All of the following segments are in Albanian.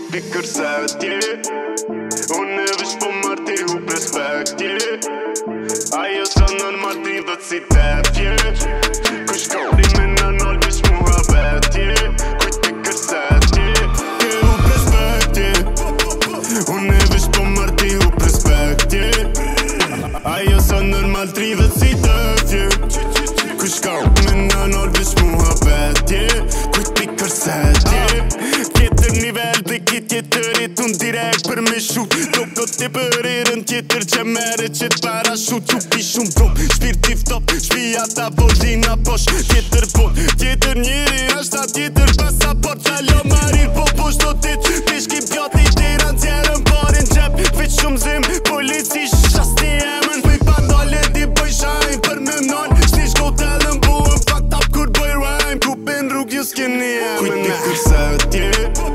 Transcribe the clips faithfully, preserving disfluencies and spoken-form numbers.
pikër se tje Unë e vish po marti hu respekt tje Ajo sa normal ti dhët si tefje Kush kauri me në nol vish muha betje Kujt pikër se tje Ke hu respekt tje Unë e vish po marti hu respekt tje Ajo sa normal ti dhët si tefje Kush kauri me në nol vish muha betje Kujt pikër se tje Nivel dhe ki tjetërit unë direkt për me shut Do këtë të përirën tjetër që mere që t'para shut Që pi shumë brom, shpirti ftop, shpia ta volina posh Tjetër bot, tjetër njëri, ashta tjetër pasaport Qalo marir po po shtotit, pishkim pjoti tira në cjerën parin qep Veç shumë zim, polici shasti emën Pëj pandale di bëj shajn për me mnon Shti shkotelën buën fucked up kur bëj rhyme Kupin rrug ju s'keni emën Kujt një kërse tje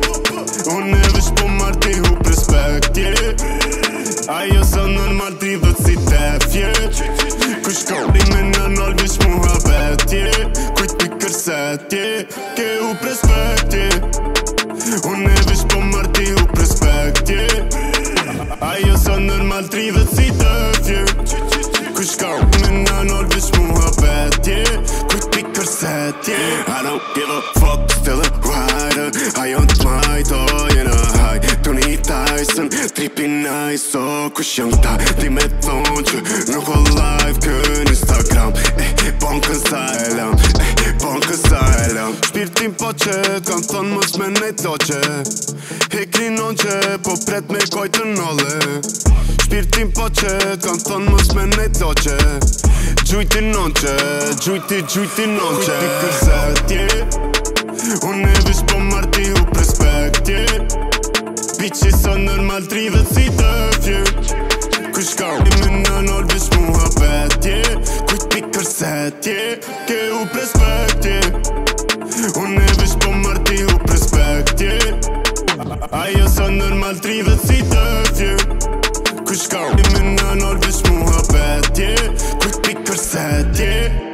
Unë e vish po marti hu respekt tje Ajo sa normal ti dhët si tefje Kush kauri me në nol vish muha betje Kujt pikër se tje Ke hu respekt tje Unë e vish po marti hu respekt tje Ajo sa normal ti dhët si tefje Kush kauri me në nol vish muha betje Kujt pikër se tje I don't give a fuck, still a rider Ajo t'majto jena haj Tony Tyson, tripi nice So kush jën ta, ti me thonë që Nuk o live kën Instagram Eh, bankën sa e lam Eh, bankën sa e lam Shpirtin po që, kanë thonë mës me nejt loqe Hekri non që, po pret me kojtë nolle Shpirtin po që, kanë thonë mës me nejt loqe Gjujti non që, gjujti, gjujti non që Kujti kërse tje Unë e vish po marti hu respekt tje Bici sa normal tri dhe si tefje Kush kauri me në nol vish muha betje Kujt pikër se tje Ke hu respekt tje Unë e vish po marti hu respekt tje Ajo sa normal tri dhe si tefje Kush kauri me në nol vish muha betje Kujt pikër se tje